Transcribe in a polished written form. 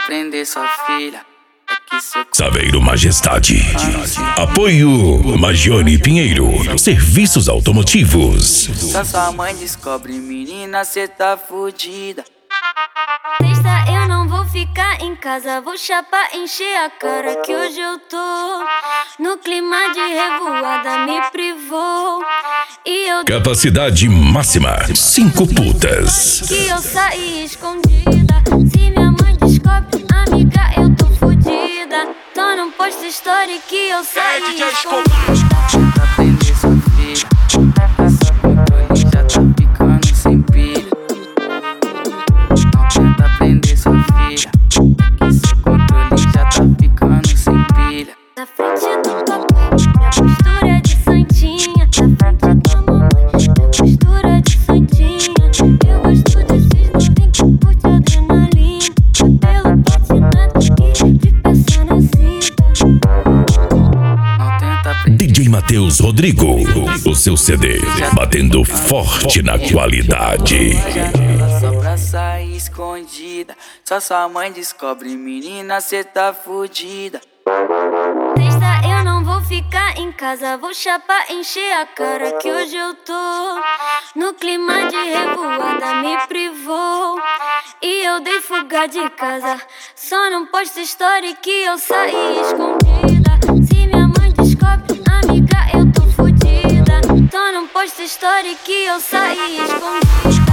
prender sua filha. Saveiro Majestade. Apoio Magione Pinheiro. Serviços automotivos. Só sua mãe descobre, menina, cê tá fudida. Sexta eu não vou ficar em casa, vou chapar, encher a cara. Que hoje eu tô no clima de revoada, me privou. E eu Capacidade máxima 5 putas. que eu saí escondida. Se minha mãe descobre, amiga, eu tô fudida. Tô num post story que eu saí escondida. Pra prender sua filha. Essa controle já tá ficando sem pilha. Não tenta prender sua filha. Esse controle já tá ficando sem pilha. Na frente do papai, minha postura é de santinha. Na frente da mamãe, minha postura é de santinha. Eu gosto desses novinhos que curte adrenalina. Cabelo platinado e de peça na cinta. Não tenta prender. DJ Matheus Rodrigo. O seu CD batendo forte na qualidade. Janela só pra sair escondida. Só sua mãe descobre, menina, cê tá fudida. Sexta eu não vou ficar em casa, vou chapar, encher a cara. Que hoje eu tô no clima de revoada, me privou. E eu dei fuga de casa, só não posto story que eu saí escondida. Se minha mãe descobre, amiga, eu tô fudida. Só não posto story que eu saí escondida.